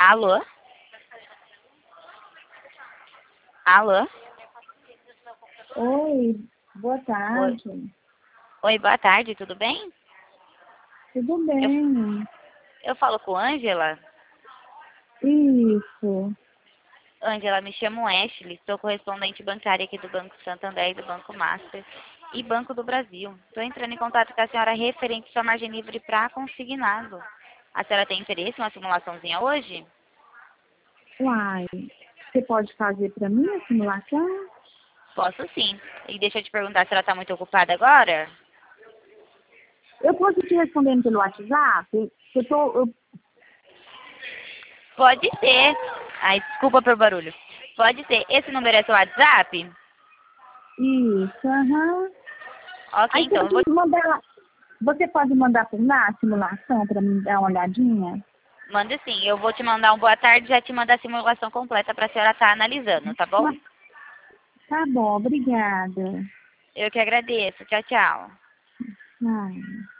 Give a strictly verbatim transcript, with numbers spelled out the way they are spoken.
Alô? Alô? Oi, boa Oi, tarde. Oi, boa tarde, tudo bem? Tudo Eu, bem? eu falo com Ângela. Isso. Ângela, me chamo Ashley, sou correspondente bancária aqui do Banco Santander e do Banco Master e Banco do Brasil. Estou entrando em contato com a senhora referente à sua margem livre para consignado. A senhora tem interesse em uma simulaçãozinha hoje? Uai, você pode fazer para mim a simulação? Posso sim. E deixa eu te perguntar se ela está muito ocupada agora? Eu posso te responder pelo WhatsApp? Eu tô, eu, Pode ser. Ai, desculpa pelo barulho. Pode ser. Esse número é seu WhatsApp? isso, aham. Ok, Aí você então. Eu vou pode mandar, você pode mandar por lá a simulação para mim dar uma olhadinha? Manda sim, eu vou te mandar um boa tarde e já te mandar a simulação completa para a senhora estar analisando, tá bom? Tá, tá bom, obrigada. Eu que agradeço. Tchau, tchau. Ai.